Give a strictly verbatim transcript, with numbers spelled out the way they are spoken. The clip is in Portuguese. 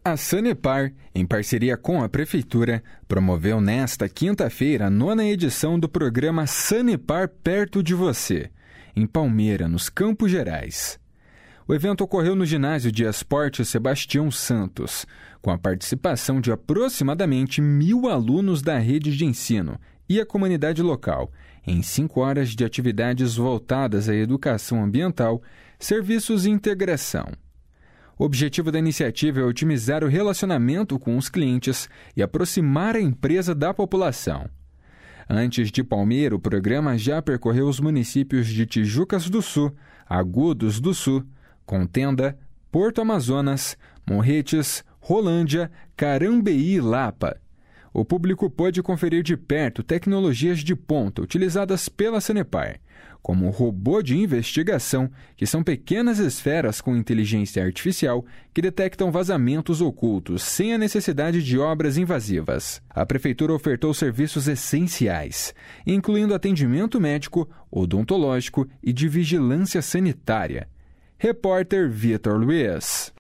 A Sanepar, em parceria com a Prefeitura, promoveu nesta quinta-feira a nona edição do programa Sanepar Perto de Você, em Palmeira, nos Campos Gerais. O evento ocorreu no ginásio de esportes Sebastião Santos, com a participação de aproximadamente mil alunos da rede de ensino e a comunidade local, em cinco horas de atividades voltadas à educação ambiental, serviços e integração. O objetivo da iniciativa é otimizar o relacionamento com os clientes e aproximar a empresa da população. Antes de Palmeira, o programa já percorreu os municípios de Tijucas do Sul, Agudos do Sul, Contenda, Porto Amazonas, Morretes, Rolândia, Carambeí e Lapa. O público pôde conferir de perto tecnologias de ponta utilizadas pela Sanepar, como o robô de investigação, que são pequenas esferas com inteligência artificial que detectam vazamentos ocultos sem a necessidade de obras invasivas. A Prefeitura ofertou serviços essenciais, incluindo atendimento médico, odontológico e de vigilância sanitária. Repórter Vitor Luiz.